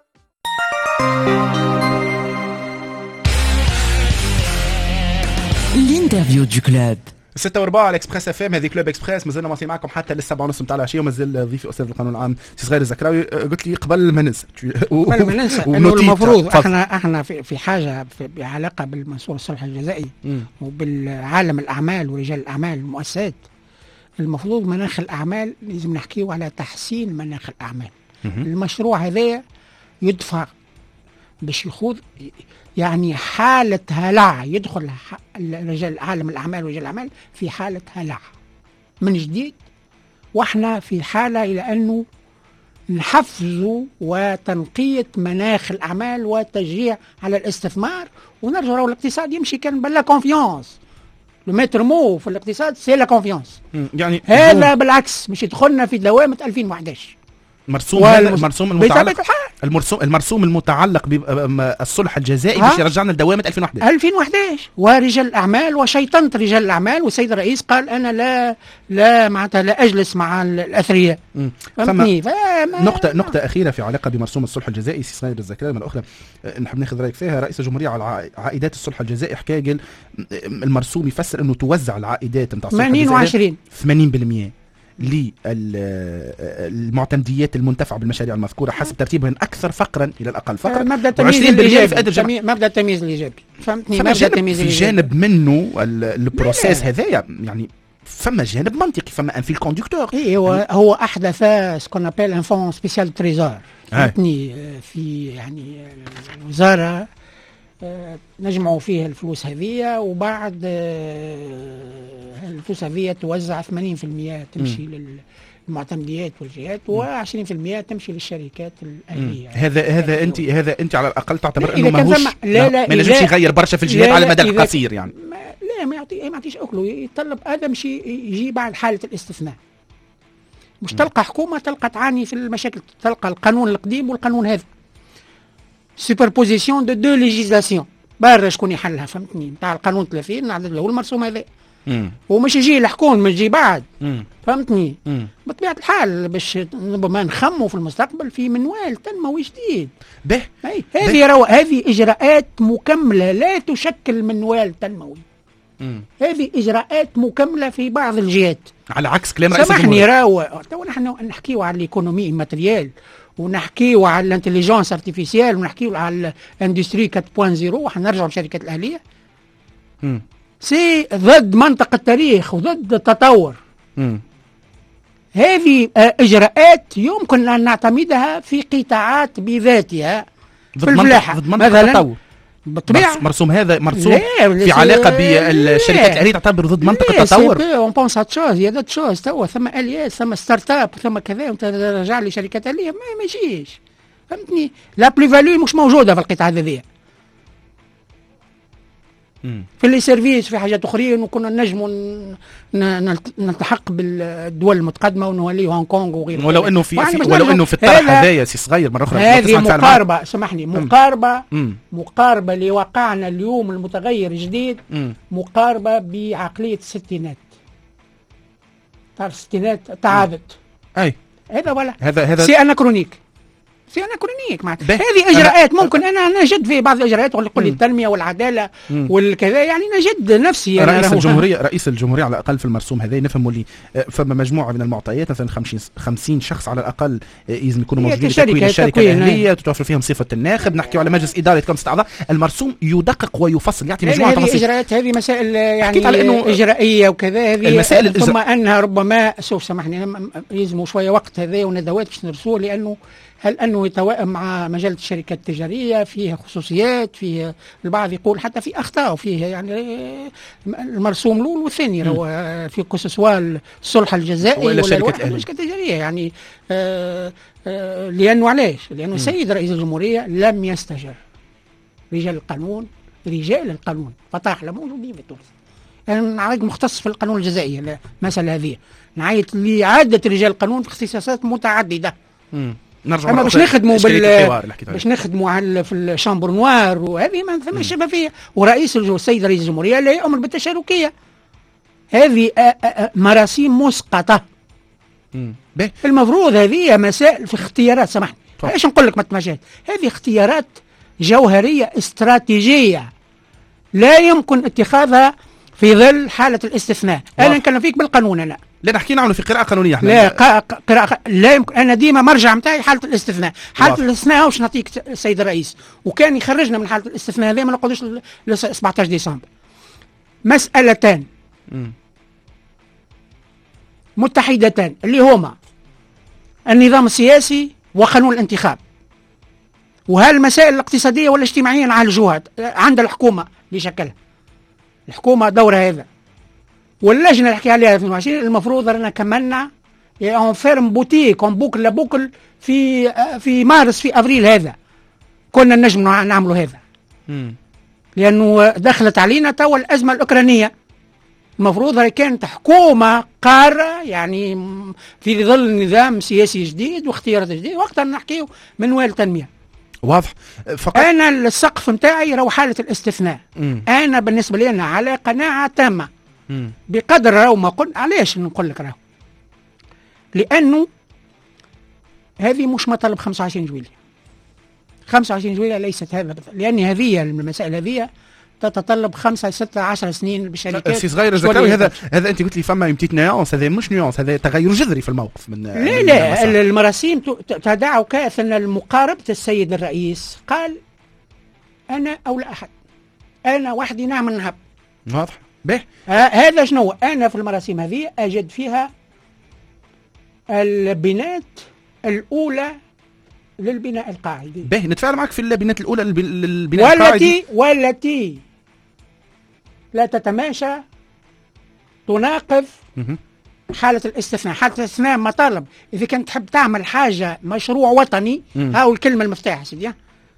L'interview du club. 6:04 على اكسبريس اف ام. هذه كلوب اكسبريس، مازلنا مواصلين معكم حتى للسبعة نتاع العشيه، ومازال ضيفي استاذ القانون العام سي صغير الزكراوي. قلت لي قبل ما ننسى انه المفروض احنا في حاجه بعلاقه بالمنصور الصلح الجزائي وبالعالم الاعمال ورجال الاعمال المؤسسات. المفروض مناخ الاعمال لازم نحكيو على تحسين مناخ الاعمال. المشروع هذا يدفع باش يخوض يعني حالة هلع، يدخل رجال عالم الأعمال ورجال الأعمال في حالة هلع من جديد، واحنا في حالة إلى أنه نحفزوا وتنقية مناخ الأعمال وتشجيع على الاستثمار، ونرجع الاقتصاد يمشي كان بلا كونفيونس. لو متر مو في الاقتصاد سي لا كونفيونس. يعني هذا بالعكس مش يدخلنا في دوامة 2011. المرسوم المتعلق بالصلح الجزائي باش يرجعنا لدوامة 2011 ورجال الأعمال وشيطنة رجال الأعمال. والسيد الرئيس قال أنا لا معناتها لا أجلس مع الأثرياء. نقطة أخيرة في علاقة بمرسوم الصلح الجزائي سي صغير الزكراوي مرة أخرى نحب ناخذ رأيك فيها. رئيس الجمهورية على عائدات الصلح الجزائي حكى قال المرسوم يفسر أنه توزع العائدات نتاع الصلح الجزائي 80% للمعتمديات المنتفعة بالمشاريع المذكورة حسب ترتيبهم أكثر فقرا إلى الأقل فقرا. مبدأ التمييز الإيجابي فهمتني. في جانب منه البروسيس هذايا يعني فما جانب منطقي، فما ان في الكوندكتور. هو أحدث سكون أبيل ان فون سبيسيال تريزور فهمتني في يعني الوزارة نجمعوا فيه الفلوس هذه، وبعد الفلوس هذه توزع 80% تمشي للمعتمديات والجهات و20% تمشي للشركات الأهلية. هذا انت على الاقل تعتبر انه ماهوش ما ينجمش يغير برشا في الجهات على المدى القصير يعني. لا ما يعطيش اكله، يطلب هذا مش يجي بعد حالة الاستثناء. مش تلقى حكومة تلقى تعاني في المشاكل، تلقى القانون القديم والقانون هذا سوبربوزيسيون دو دو ليجيزلاسيون برا شكون يحلها فهمتني. نتاع القانون 30 نعدل له المرسوم هذا ومش يجي الحكومة مش يجي بعد فهمتني. بطبيعة الحال باش ربما نخموا في المستقبل في منوال تنموي جديد. هذه إجراءات مكملة لا تشكل منوال تنموي. هذه إجراءات مكملة في بعض الجهات على عكس كلام رئيس الجمهورية. سامحني نحن نحكيو على الإيكونومي ماتريال ونحكيو على الانتليجنس ارتيفيسيال ونحكيو على الاندستري 4.0 وحنرجعوا للشركات الأهلية. سي ضد منطق التاريخ وضد التطور. هذه إجراءات يمكن أن نعتمدها في قطاعات بذاتها في الفلاحة مثلا. بالطبيعة مرسوم هذا مرسوم في علاقة بالشركات الأهلية تعتبر ضد منطقة التطور. اون بونس ا تشوز هي ذات تشوز توا ثم اليات ثم ستارت اب ثم كذا وانت ترجع لي شركات أهلية ما يجيش فهمتني. لا بلي فاليو مش موجودة في القطاع هذه. في لي سيرفيس في حاجات اخرين وكنا نجموا نلتحق بالدول المتقدمه ونولي هونغ كونغ وغيره. ولو انه في الطرح هذايا سي صغير مره اخرى هذه مقاربه سامحني مقاربه اللي وقعنا اليوم المتغير جديد مقاربه بعقليه الستينات. تعرف الستينات تعادت اي هذا ولا هذا سي اناكرونيك هذه اجراءات ممكن انا نجد في بعض الاجراءات وقل لي التنميه والعداله والكذا يعني نجد نفسي رئيس الجمهوريه على الاقل في المرسوم هذا نفهموا لي فما مجموعه من المعطيات مثلا 50 شخص على الاقل لازم يكونوا موجودين في تكوين الشركه الاهليه تتوفر فيهم صفه الناخب. نحكي على مجلس اداره كم اعضاء. المرسوم يدقق ويفصل يعطي مجموعه تفاصيل. الاجراءات هذه مسائل يعني اجرائيه وكذا هذه المسائل ثم انها ربما سامحني يلزموا شويه وقت هذا وندوات باش ندرسوه لانه هل أنه يتوائم مع مجال الشركات التجارية فيه خصوصيات فيه البعض يقول حتى في أخطاء فيه يعني المرسوم الأول والثاني هو في كسوسوال الصلح الجزائي ولا الشركات التجارية يعني لأنه علاش؟ لأنه السيد رئيس الجمهورية لم يستجر رجال القانون فطاح موجودين في تونس. أنا نعيط مختص في القانون الجزائي المسألة هذه نعيط لعدة رجال القانون في اختصاصات متعددة. اما باش نخدموا باش نخدموا في الشامبر نوار وهذه ما ثماش شفافيه. ورئيس السيد رئيس الجمهوريه لا يؤمر بالتشاركيه. هذه مراسيم مسقطه. المفروض هذه مسائل في اختيارات سامحني ايش نقول لك ما تمشيش. هذه اختيارات جوهريه استراتيجيه لا يمكن اتخاذها في ظل حالة الاستثناء. أنا نكلم فيك بالقانون. أنا لا نحكي نعملوا في قراءة قانونية احنا. لا قراءة لا يمكن. أنا ديما مرجع متاعي حالة الاستثناء. حالة الاستثناء واش نعطيك السيد الرئيس، وكان يخرجنا من حالة الاستثناء هذه ما نقعدوش ل 17 ديسمبر. مسألتان متحدتان اللي هما النظام السياسي وقانون الانتخاب، وهالمسائل الاقتصادية والاجتماعية نعالجوها عند الحكومة بشكلها. الحكومة دورها هذا، واللجنة اللي نحكي عليها 2020 المفروض رانا كملنا اون فيرم بوتيك اون بوكل لبوكل في مارس في ابريل هذا كنا نجم نعملوا هذا. لانه دخلت علينا توا الازمة الاوكرانية. المفروض هي كانت حكومة قارة يعني في ظل نظام سياسي جديد واختيارات جديد، وقتها نحكيه منوال تنمية واضح. فقط انا السقف نتاعي راهو حالة الاستثناء. انا بالنسبة لي أنا على قناعة تامة بقدر راهو ما قلت. علاش نقول لك راهو؟ لانه هذه مش مطالب 25 جويلية. 25 جويلية ليست هذا، لان هذه المسائل هذه تتطلب 5 6 10 سنين بالشركات. سي صغير زكاوي هذا انت قلت لي فما يمتيت نيونس، هذا مش نيونس، هذا تغير جذري في الموقف من لا المراسيم تدعوا كأس ان المقاربة السيد الرئيس قال انا او لا احد، انا وحدي نعمل نهب. واضح به. هذا شنو انا في المراسيم هذه اجد فيها البنات الاولى للبناء القاعدي. به نتفاعل معك في البنات الاولى للبناء القاعدي والتي لا تتماشى تناقض حالة الاستثناء. حالة الاستثناء مطالب إذا كنت تحب تعمل حاجة مشروع وطني. هاو الكلمة المفتاح سيدي.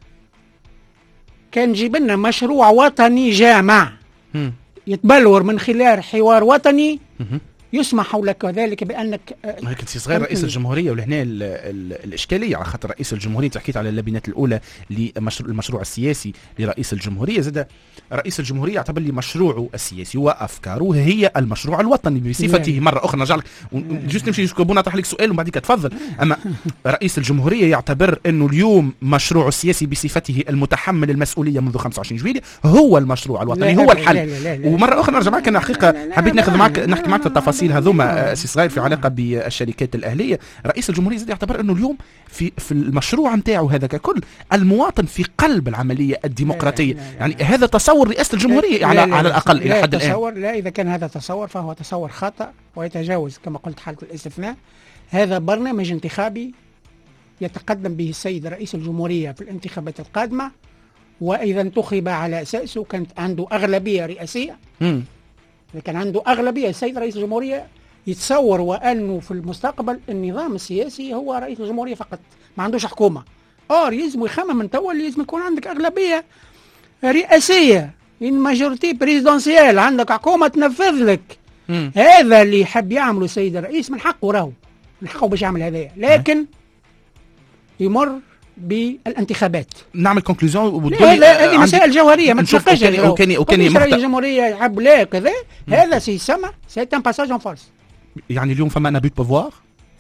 كان جيب لنا مشروع وطني جامع يتبلور من خلال حوار وطني يسمح لك ذلك بانك لكن سي صغير رئيس الجمهوريه ولهنا الاشكاليه على خاطر رئيس الجمهوريه تحكيت على اللبنات الاولى للمشروع السياسي لرئيس الجمهوريه. زاد رئيس الجمهوريه يعتبر لي مشروعه السياسي وافكاره هي المشروع الوطني بصفته. مره اخرى نرجع لك جوست نمشي نشكبونا نطرح لك سؤال ومن بعدك تفضل. اما رئيس الجمهوريه يعتبر انه اليوم مشروعه السياسي بصفته المتحمل المسؤوليه منذ 25 جويلية هو المشروع الوطني هو الحل. ومره اخرى نرجع معك. انا حقيقه حبيت ناخذ معك نحكي معك التفاصيل هذوما سي صغير في علاقه بالشركات الاهليه. رئيس الجمهوريه زاد يعتبر انه اليوم في المشروع نتاعو هذا ككل المواطن في قلب العمليه الديمقراطيه. يعني هذا تصور رئاسه الجمهوريه على الاقل الى حد الان. لا اذا كان هذا تصور فهو تصور خطا ويتجاوز كما قلت حاله الاستثناء. هذا برنامج انتخابي يتقدم به السيد رئيس الجمهوريه في الانتخابات القادمه، واذا انتخب على اساسه كانت عنده اغلبيه رئاسيه. إذا كان عنده أغلبية السيد رئيس الجمهورية يتصور وأنه في المستقبل النظام السياسي هو رئيس الجمهورية فقط، ما عندوش حكومة. يلزم يخمم من توا لازم يكون عندك أغلبية رئاسية، إن ماجورتي بريزيدنسيال، عندك حكومة تنفذ لك. هذا اللي يحب يعمله السيد الرئيس من حقه راهو، من حقه باش يعمل هذايا، لكن يمر بالانتخابات. نعمل كونكلوزيون. لا هذه مسائل جوهريه ما تناقش. وكان رئيس الجمهوريه يحب لا كذا، هذا سيسمى سي ان باساج اون فورس. يعني اليوم فما نابوت بوفوار.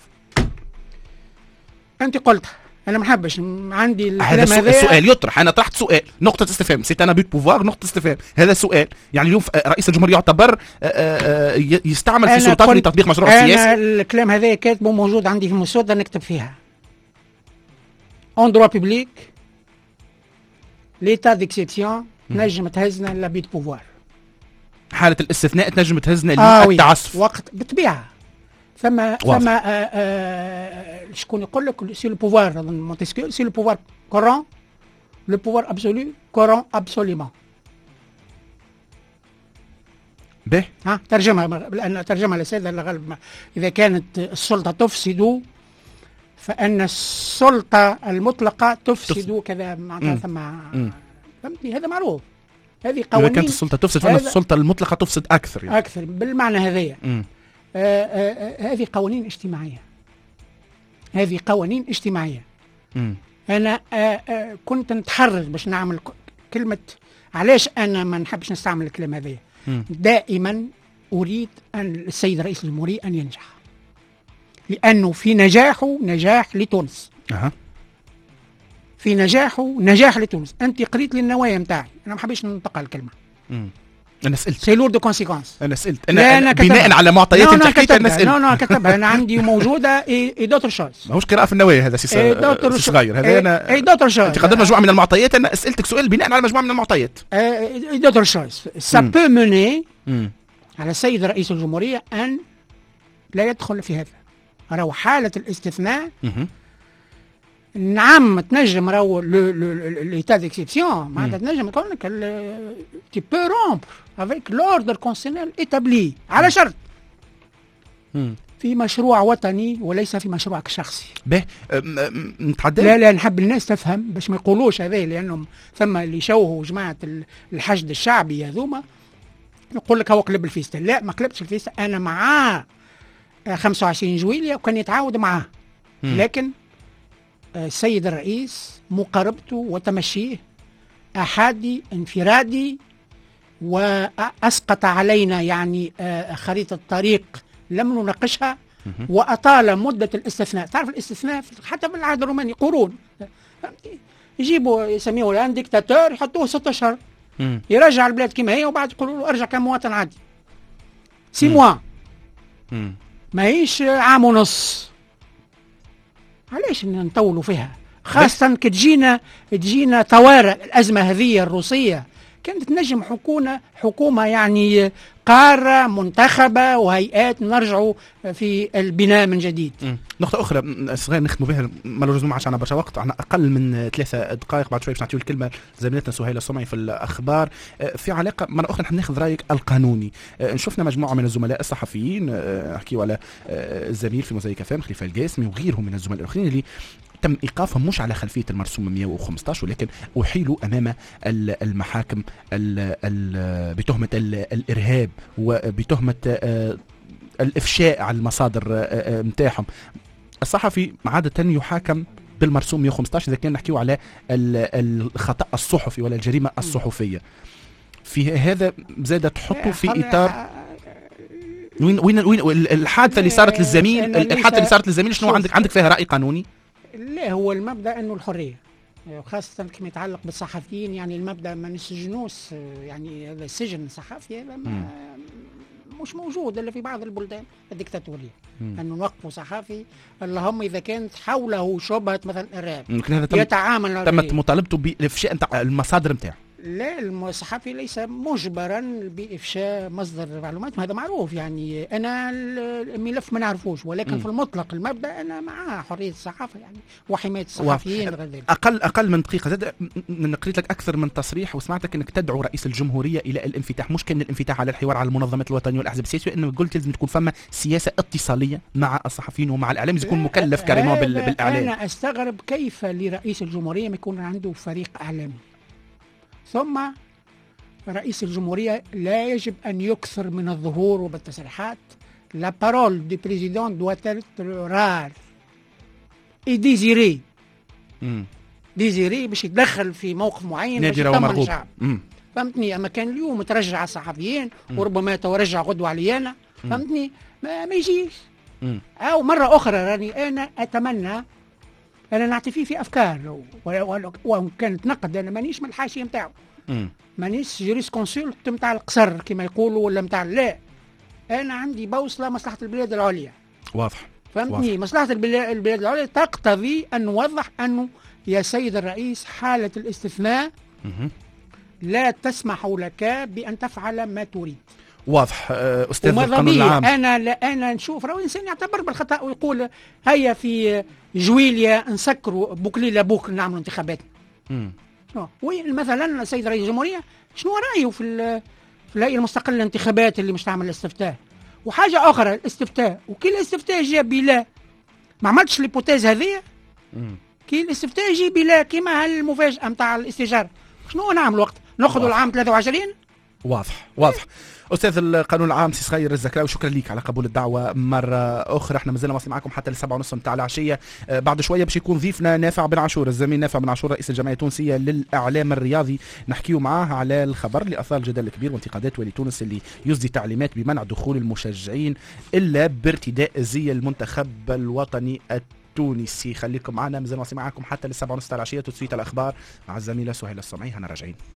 انت قلت انا ما نحبش عندي الكلام هذا. السؤال يطرح، انا طرحت سؤال نقطه استفهام. سي ان نابوت بوفوار نقطه استفهام. هذا سؤال. يعني اليوم رئيس الجمهوريه يعتبر يستعمل في سلطاته لتطبيق مشروع السياسي. انا الكلام هذا كاتبه موجود عندي في المسوده نكتب فيها. En droit public, l'état d'exception نجم تهزنا لابيد بوفوار. حالة الاستثناء تنجم تهزنا للتعسف. وقت بالطبيعة. ثم شكون يقول لك سي لو بوفوار مونتسكيو سي لو بوفوار كورون لو بوفوار ابسولو كورون ابسوليمون. به ترجمة لأن ترجمة للسيد الغالب إذا كانت السلطة تفسد فأن السلطة المطلقة تفسد كذا معناتها ثم فهمتني. هذا معروف. هذه قوانين. إذا كانت السلطة تفسد فإن السلطة المطلقة تفسد أكثر. يعني. أكثر بالمعنى هذايا. هذه قوانين اجتماعية. هذه قوانين اجتماعية. أنا كنت نتحرج باش نعمل كلمة. علاش أنا ما نحبش نستعمل الكلمة هذايا. دائما أريد أن السيد رئيس الجمهورية أن ينجح، لأنه في نجاحه نجاح لتونس. في نجاحه نجاح لتونس. أنت قريت لي النوايا متاعي، أنا ما حبيش ننطق الكلمة. انا سالت سي لور دو كونسيكونس. انا سالت انا بناء على معطيات انت حكيتها انا سالت. انا كتبها انا عندي موجوده اي دوتر شويس. ماهوش قراءه في النوايا هذا سي صغير هذا انا اي دوتر شويس. انت قدرت مجموعه من المعطيات، انا سالتك سؤال بناء على مجموعه من المعطيات. اي دوتر شويس سا بو موني على السيد رئيس الجمهوريه ان لا يدخل في هذا. راهو حاله الاستثناء نعم تنجم راهو ليتا ديكسيبسيون معناتها تنجم تقول لك تي بو رومبر افيك لوردر كونستيتيونيل ايتابلي على شرط في مشروع وطني وليس في مشروعك الشخصي. باهي نتحدى لا نحب الناس تفهم باش ما يقولوش هذا، لانهم ثم اللي يشوهوا جماعه الحشد الشعبي هذوما يقول لك هو قلب الفيستا. لا ما قلبش الفيستا، انا معاه 25 جويلية وكان يتعاود معاه، لكن السيد الرئيس مقاربته وتمشيه أحادي انفرادي، وأسقط علينا يعني خريطة طريق لم نناقشها، وأطال مدة الاستثناء. تعرف الاستثناء حتى في العهد الروماني قرون، يجيبوا يسميه الآن ديكتاتور يحطوه 6 أشهر يرجع البلاد كما هي، وبعد يقولوا له ارجع كمواطن عادي 6 موا ماهيش عام ونص. علاش نطولوا فيها؟ خاصة تجينا طوارئ. الأزمة هذه الروسية كانت نجم حكومة يعني قارة منتخبة وهيئات نرجعوا في البناء من جديد. نقطة أخرى صغيرة نختموا بها، مالوجوز ما عادش عندنا برشا وقت، عندنا أقل من 3 دقائق، بعد شوي باش نعطيو الكلمة زميلتنا سهيلة الصمعي في الأخبار. في علاقة مرة أخرى نحب ناخذ رأيك القانوني. شفنا مجموعة من الزملاء الصحفيين أحكيوا على الزميل في موزايك فام خليفة القاسمي وغيرهم من الزملاء الآخرين اللي تم إيقافهم مش على خلفية المرسوم 115 ولكن أحيلوا أمام المحاكم بتهمة الإرهاب وبتهمة الإفشاء على المصادر متاعهم. الصحفي عادة يحاكم بالمرسوم 115 إذا كان نحكيو على الخطأ الصحفي ولا الجريمة الصحفية. في هذا زاد تحطه في إطار وين الحادثة اللي صارت للزميل، الحادثة اللي صارت للزميل شنو عندك فيها رأي قانوني؟ لا هو المبدأ أنه الحرية، خاصة كما يتعلق بالصحفيين، يعني المبدأ ما نسجنوش، يعني هذا السجن الصحفي هذا مش موجود إلا في بعض البلدان الديكتاتورية، أنه نوقفوا صحفي اللهم إذا كانت حوله شبهة مثلا إرهاب يتعامل. تمت مطالبته بإفشاء المصادر نتاعه. لا الصحفي ليس مجبرا بإفشاء مصدر معلومات، هذا معروف. يعني أنا الملف ما نعرفوش، ولكن في المطلق المبدأ أنا مع حرية الصحافة يعني وحماية الصحفيين. أقل من دقيقة زاد قريت لك أكثر من تصريح وسمعتك أنك تدعو رئيس الجمهورية إلى الانفتاح، مش كان الانفتاح على الحوار على المنظمات الوطنية والأحزاب السياسية، إنه قلت لازم تكون فما سياسة اتصالية مع الصحفيين ومع الإعلام، يكون مكلف كريمون بالإعلام. أنا أستغرب كيف لرئيس الجمهورية ما يكون عنده فريق إعلامي. ثم رئيس الجمهورية لا يجب أن يكثر من الظهور وبالتصريحات. La parole du président doit être rare et désirée. ديزيري باش يتدخل في موقف معين باش يطمن الشعب. فهمتني؟ أما كان اليوم ترجع الصحفيين وربما ترجع غدوة علينا، فهمتني؟ ما يجيش. أو مرة أخرى راني أنا أتمنى أنا نعطي فيه في أفكار وإن كانت نقد، أنا مانيش من الحاشية متاعه، مانيش جريس كونسولت متاع القصر كما يقولوا ولا متاع، لا أنا عندي بوصلة مصلحة البلاد العليا. واضح. فهمتني؟ واضح. مصلحة البلاد العليا تقتضي أن نوضح أنه يا سيد الرئيس حالة الاستثناء لا تسمح لك بأن تفعل ما تريد. واضح. أستاذ القانون العام، أنا نشوف راهو إنسان يعتبر بالخطأ ويقول هيا في جويليا نسكروا بوكليلا بوك نعملوا انتخابات. مثلا السيد رئيس الجمهورية شنو رأيه في الهيئة المستقلة للانتخابات اللي مش تعمل الاستفتاء؟ وحاجة أخرى الاستفتاء، وكي الاستفتاء جاء بلا ما عملتش الهيبوتيز هذه، كي الاستفتاء يجي بلا كيما هالمفاجأة متاع الاستجارة، شنو نعمل وقت نأخذوا العام 23؟ واضح. أستاذ القانون العام سي صغير الزكراوي، شكرا ليك على قبول الدعوة مرة أخرى. احنا مازلنا واصلين معكم حتى 7:30 متاع العشية. بعد شوية باش يكون ضيفنا نافع بن عاشور، الزميل نافع بن عاشور رئيس الجمعية التونسية للإعلام الرياضي، نحكيو معاه على الخبر اللي أثار جدل كبير وانتقادات والي تونس اللي يصدر تعليمات بمنع دخول المشجعين إلا بارتداء زي المنتخب الوطني التونسي. خليكم معنا، مازلنا واصلين معكم حتى 7:30 متاع العشية. تسويت الأخبار مع الزميلة سهيلة الصمعي، هنا راجعين.